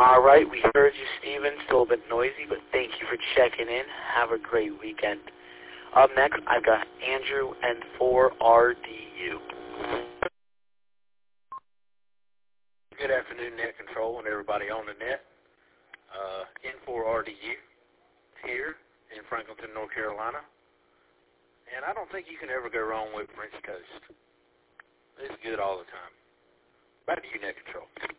All right, we heard you, Steven. Still a bit noisy, but thank you for checking in. Have a great weekend. Up next, I've got Andrew N4RDU. Good afternoon, Net Control, and everybody on the net. N4RDU here in Franklinton, North Carolina. And I don't think you can ever go wrong with French toast. It's good all the time. Back to you, Net Control.